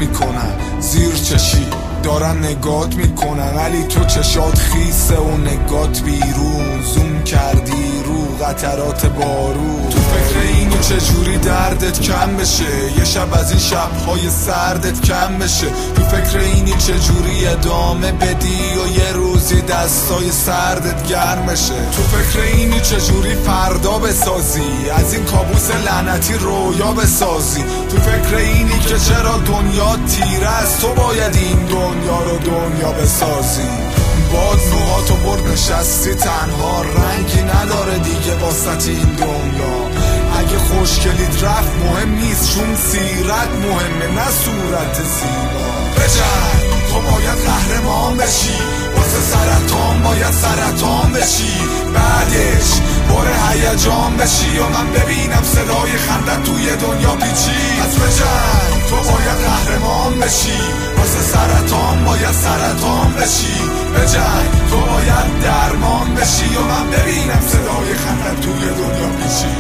میکنن، زیر چشی دارن نگات میکنن، ولی تو چشات خیسه و نگات بیرون. زوم کردی رو قطرات بارون، تو فکر اینی چجوری دردت کم بشه، یه شب از این شبهای سردت کم بشه. تو فکر اینی چجوری ادامه بدی و یه روزی دستای سردت گرم بشه. تو فکر اینی چجوری فردا بسازی، از این کابوس لعنتی رویا بسازی. تو فکر اینی که چرا دنیا تیره است، تو باید این دنیا رو دنیا بسازی. باد موهاتو برد نشستی تنها، رنگی نداره دیگه واسط این دنیا. اگه خوشگلیت رفت مهم نیست، چون سیرت مهمه نه صورت زیبا. بجنگ تو باید قهرمان بشی، واسه سرطان باید سرطان بشی، بعدش پر هیجان بشی و من ببینم صدای خندت توی دنیا پیچی. از بجنگ تو باید قهرمان بشی، واسه سرطان باید سرطان بشی، بجنگ تو باید درمان بشی و من ببینم صدای خندت توی دنیا پیچی.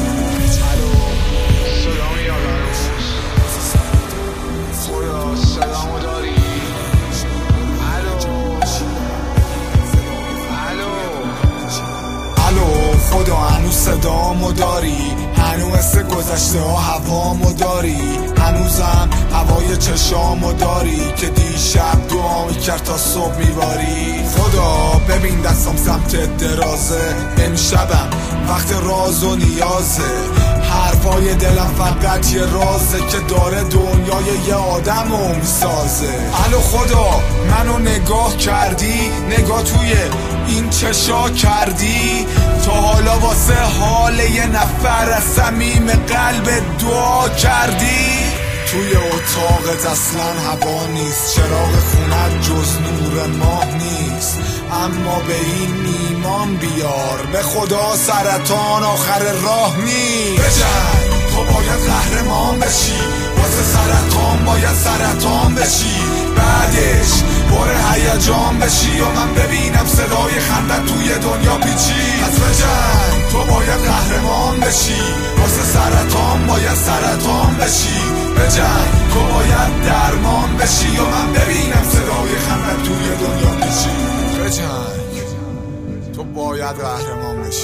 خدا هنوز صدامو داری، هنوز مثل گذشته ها هوامو داری، هنوزم هوای چشامو داری که دیشب دعا میکرد تا صبح میباری. خدا ببین دستم سمت درازه، امشبم وقت راز و نیازه، حرفای دلم فقط یه رازه که داره دنیای یه آدمو میسازه. الو خدا منو نگاه کردی، نگاه توی این چشا کردی، تا حالا واسه حال یه نفر از صمیم قلب دعا کردی؟ توی اتاقت اصلا هوا نیست، چراغ خونت جز نور ماه نیست، اما به این ایمان بیار به خدا سرطان آخر راه نیست. بجنگ تو باید قهرمان بشی، واسه سرطان باید سرطان بشی، بعدش پر هیجان بشی و من ببینم صدای خندت توی دنیا پیچی. از بجنگ تو باید قهرمان بشی، واسه سرطان باید سرطان بشی، بجنگ تو باید درمان بشی و من ببینم صدای خندت توی دنیا پیچی. بجنگ تو باید قهرمان بشی،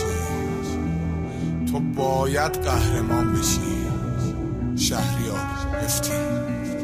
تو باید قهرمان بشی. شهریار هفتی.